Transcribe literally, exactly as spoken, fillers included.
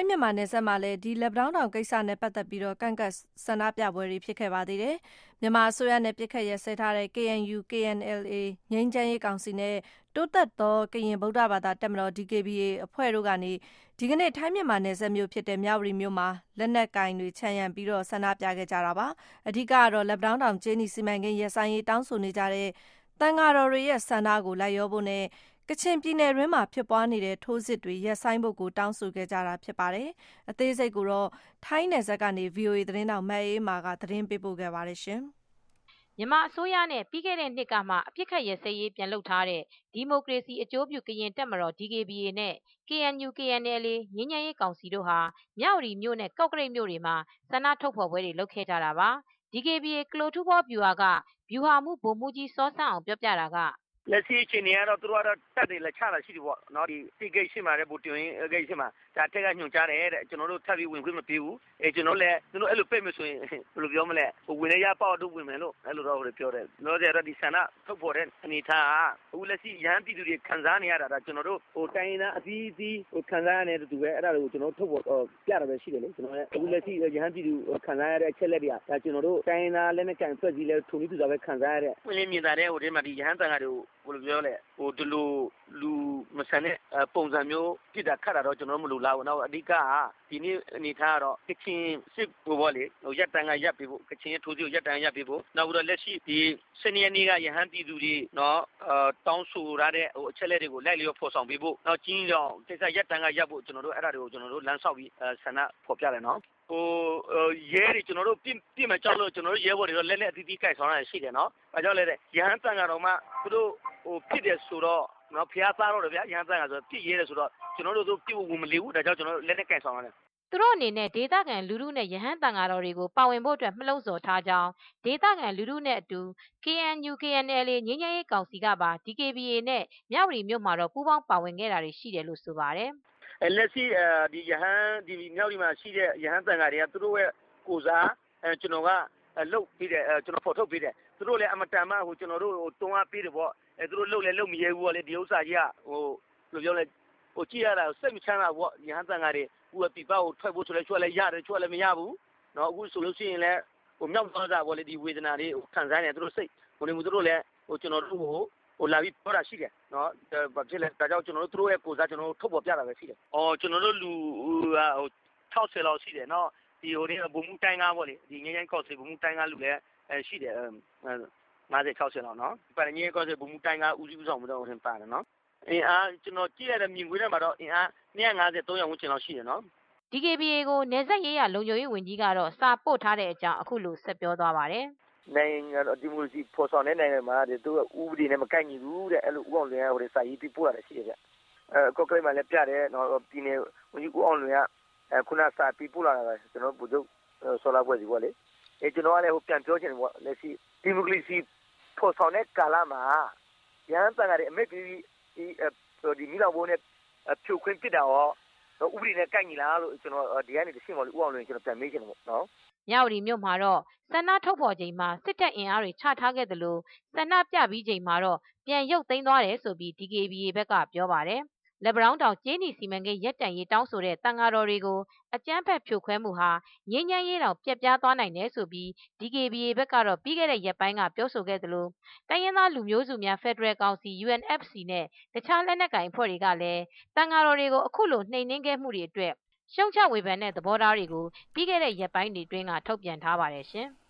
င်းမြန်မာနယ်စပ်မှာလည်းဒီလက်ပံတောင်းတောင်ကိစ္စနဲ့ပတ်သက်ပြီးတော့ကန့်ကွက်ဆန္ဒပြပွဲတွေဖြစ်ခဲ့ပါသေးတယ်။မြန်မာအစိုးရနဲ့ပြစ်ခတ်ရဲစဲထားတဲ့ K N U K N L A ငြိမ်းချမ်းရေးကောင်စီနဲ့တိုးတက်သောကရင်ဗုဒ္ဓဘာသာတပ်မတော် D K B A အဖွဲ့တို့ကနေဒီကနေ့ထိုင်းမြန်မာနယ်စပ်မြို့ဖြစ်တဲ့မြဝတီမြို့မှာလက်နက်ကင်တွေခြံရံပြီးတော့ဆန္ဒပြခဲ့ကြတာပါ။အဓိကကတော့လက်ပံတောင်းတောင်ကျေးနီစီမံကိန်းရပ်ဆိုင်းရေးတောင်းဆိုနေကြတဲ့တန်ဃာတော်တွေရဲ့ဆန္ဒကိုလိုက်လျောဖို့နဲ့ကချင်ပြည်နယ်တွင်းမှာဖြစ်ပွားနေတဲ့ထိုးစစ်တွေရပ်ဆိုင်းဖို့ကိုတောင်းဆိုခဲ့ကြတာဖြစ်ပါတယ်။အသေးစိတ်ကိုတော့ထိုင်းနယ်စပ်ကနေ V O A သတင်းတောက်မအေးမာကသတင်းပေးပို့ခဲ့ပါတယ်ရှင်။မြန်မာအစိုးရနဲ့ပြီးခဲ့တဲ့နှစ်ကမှအပြစ်ခတ်ရစဲရေးပြန်လုပ်ထားတဲ့ဒီမိုကရေစီအကျိုးပြုကရင်တပ်မတော် D K B A နဲ့ K N U K N L A ငြိမ်းချမ်းရေးကောင်စီတို့ဟာမြဝတီမြို့နဲ့ကော့ကရိတ်မြို့တွေမှာဆန္ဒထုတ်ဖော်ပွဲတွေလုပ်ခဲ့ကြတာပါ။ D K B A ကလိုထူဘောဗျူဟာကဗျူဟာမှုဗိုလ်မှူးကြီးစောစန်းအောင်ပြောပြတာကလက်ရှိအခြေအနေကတော့သူတို့ကတော့တက်တယ်လက်ချတာရှိတယ်ပေါ့နော်ဒီတိတ်ဂိတ်ရှိမှာလည်းဗိုလ်တင်ရင်ဂိတ်ရှိမှာဒါတက်ကညွှန်ကြားတယ်တဲ့ကျွန်တော်တို့ထပ်ပြီးဝင်ခွင့်မပေးဘူးအဲကျွန်တော်လည်းသူတို့အဲ့လိုပြိတ်မဆိုရင်ဘယ်လိုပြောမလဲဟိုဝင်ရရပေါ့တို့ဝင်မယ်လို့အဲ့လိုတော့ပြောတယ်လို့ဆိုတော့ဒီဆန္ဒထုတ်ဖော်တဲ့အနေထားကအခုလက်ရှိရဟန်းပြည်သူတွေခံစားနေရတာဒါကျွန်တော်တို့ဟိုတိုင်းသားအသီးသီးဟိုခံစားရတဲ့တူပဲအဲ့ဒါကိုကျွန်တော်ထုတ်ဖော်ပြတာပဲရှိတယ်လေကျွန်တော်လည်းအခုလက်ရှိရဟန်းပြည်သူခံစားရတဲ့အချက်လက်တွေကဒါကျွန်တော်တို့တိုင်းသားလက်နဲ့ကန်ဖွဲ့စည်းလဲထုံပြီးသူသာပဲခံစားရတဲ့ဝင်လင်းမြင်တာတဲ့ဟိုထဲမှာဒီရဟန်းတန်ခါတွေကိုဘယ်လိုပြောလဲဟိုဒီလိုလူမဆန်တဲ့ပုံစံမျိုးပြစ်တာခတ်တာတော့ကျွန်တော်တို့မလိုလားဘူး။နောက်အဓိကကဒီနေ့အနေထားကတော့ကချင်စစ်ဘောပေါ့လေဟိုရက်တန်ကရပ်ပြီးဖို့ကချင်ရဲ့ထိုးစစ်ကိုရက်တန်ရပ်ပြီးဖို့နောက်ပြီးတော့လက်ရှိဒီစနေနေ့ကရဟန်းပြည်သူတွေနော်အာတောင်းဆိုရတဲ့ဟိုအချက်လက်တွေကိုလိုက်လျောဖော်ဆောင်ပြီးဖို့နောက်ကြီးကြောင်ကိစ္စရက်တန်ကရပ်ဖို့ကျွန်တော်တို့အဲ့ဒါတွေကိုကျွန်တော်တို့လမ်းဆောက်ပြီးဆန္ဒဖော်ပြတယ်နော်ဟိုရဲတွေကျွန်တော်တို့ပြစ်ပြစ်မကြောက်လို့ကျွန်တော်တို့ရဲဘော်တွေတော့လက်လက်အသီးသီးကြိုက်ဆောင်ရရှိတယ်နော်။ဘာကြောင့်လဲတဲ့ရဟန်းတန်ကတော့မှသူတို့ဟိုဖြစ်တယ်ဆိုတော့နော်ဖျားသားတော့ဗျာရဟန်းတန်ကဆိုပြစ်ရဲတယ်ဆိုတော့ကျွန်တော်တို့တို့ပြစ်ဖို့မလေးဘူးဒါကြောင့်ကျွန်တော်တို့လက်လက်ကြိုက်ဆောင်ရတယ်သူတို့အနေနဲ့ဒေသခံလူထုနဲ့ရဟန်းတန်ဃာတော်တွေကိုပါဝင်ဖို့အတွက်မလုံဆော်ထားကြောင်းဒေသခံလူထုနဲ့အတူ K N U K N L A ငြိမ်းချမ်းရေးကောင်စီကပါ D K B A နဲ့မြဝတီမြို့မှာတော့ပူးပေါင်းပါဝင်ခဲ့တာတွေရှိတယ်လို့ဆိုပါတယ်။အဲလက်ရှိအဲဒီရဟန်းဒီမြဝတီမှာရှိတဲ့ရဟန်းတန်ဃာတွေကသူတို့ရဲ့ကိုစားအဲကျွန်တော်ကလုတ်ပြီးတယ်ကျွန်တော်ဖော်ထုတ်ပြီးတယ်သူတို့လည်းအမတန်မှဟိုကျွန်တော်တို့ဟိုတွန်းအားပေးတယ်ပေါ့အဲသူတို့လုတ်လည်းလုတ်မရဲဘူးပေါ့လေဒီဥစ္စာကြီးကဟိုဘယ်လိုပြောလဲဟိုကြည့်ရတာစိတ်မချမ်းသာပေါ့ရဟန်းတန်ဃာတွေဟိုပြပကိုထွက်ဖို့ဆိုလဲချွတ်လဲရတယ်ချွတ်လဲမရဘူးเนาะအခုဆိုလို့ရှိရင်လည်းဟိုမြောက်သွားတာပေါ့လေဒီဝေဒနာတွေခံစားနေသူတို့စိတ်ဟိုနေမှုသူတို့လည်းဟိုကျွန်တော်တို့ဟိုဟိုလာပြီးပြောတာရှိတယ်เนาะဘာဖြစ်လဲဒါကြောင့်ကျွန်တော်တို့သူတို့ရဲ့ကိုစားကျွန်တော်တို့ထုတ်ပေါ်ပြတာပဲရှိတယ်။အော်ကျွန်တော်တို့လူဟို၆၀လောက်ရှိတယ်เนาะဒီဟိုဒီဘုံမှုတိုင်းကားပေါ့လေဒီငင်းငင်းကော့စီဘုံမှုတိုင်းကားလူလည်းအဲရှိတယ်၅၀ ၆၀လောက်เนาะပါငင်းငင်းကော့စီဘုံမှုတိုင်းကားဦးစီးဦးဆောင်မှုတော့ဟိုပါတယ်เนาะအင်းအားကျွန်တော်ကြည့်ရတဲ့မြင်ကွင်းထဲမှာတော့အင်းအား၂၅၀ ၃၀၀ဝန်းကျင်လောက်ရှိတယ်နော် D K B A ကိုနယ်စပ်ရေးရလုံခြုံရေးဝန်ကြီးကတော့စာပို့ထားတဲ့အကြောင်းအခုလိုဆက်ပြောသွားပါတယ်နိုင်ငံတော်ဒီမိုကရေစီဖော်ဆောင်တဲ့နိုင်ငံမှာသူကဥပဒေနဲ့မကိုက်ညီဘူးတဲ့အဲ့လိုဦးအောင်လွင်ကဟိုစာရေးပြီးပို့ရတယ်ရှိတယ်ဗျအဲကော့ကရိတ်မှာလည်းပြတယ်နော်ပြည်နယ်ဝန်ကြီးဦးအောင်လွင်ကခုနစာပြီးပို့လာတာပဲကျွန်တော်ဗိုလ်ချုပ်ဆော်လာပွဲစီပေါ့လေအဲကျွန်တော်ကလည်းဟိုပြန်ပြောချင်တယ်ပေါ့လက်ရှိဒီမိုကရေစီဖော်ဆောင်တဲ့ကာလမှာရဟန်းတန်ဃာတွေအမိတ်ပြီးဒီဒီမိလောက်ဘုံနဲ့ဖြိုခွင်းပစ်တာရောဥပဒေနဲ့ကိုက်ညီလားလို့ကျွန်တော်ဒီကနေတရှင်းပါလို့ဥအောင်လွင်ကျွန်တော်ပြန်မေးချင်တယ်ပေါ့နော်မြဝတီမြို့မှာတော့ဆန္ဒထုတ်ဖော်ချိန်မှာစစ်တပ်အင်အားတွေချထားခဲ့တယ်လို့ဆန္ဒပြပြီးချိန်မှာတော့ပြန်ရုပ်သိမ်းသွားတယ်ဆိုပြီး D K B A ဘက်ကပြောပါတယ်လက်ပံတောင်းတောင်ကျေးနီစီမံကိန်းရပ်တန့်ရေးတောင်းဆိုတဲ့တန်ဃာတော်တွေကိုအကြမ်းဖက်ဖြိုခွဲမှုဟာငြိမ်းချမ်းရေးတောင်ပြက်ပြားသွားနိုင်တယ်ဆိုပြီး D K B A ဘက်ကတော့ပြီးခဲ့တဲ့ရက်ပိုင်းကပြောဆိုခဲ့သလိုတိုင်းရင်းသားလူမျိုးစုများဖက်ဒရယ်ကောင်စီ U N F C နဲ့တခြားလက်နက်ကိုင်အဖွဲ့တွေကလည်းတန်ဃာတော်တွေကိုအခုလိုနှိမ်နင်းခဲ့မှုတွေအတွက်ရှုံချဝေဖန်တဲ့သဘောထားတွေကိုပြီးခဲ့တဲ့ရက်ပိုင်းတွေအတွင်းကထုတ်ပြန်ထားပါတယ်ရှင်။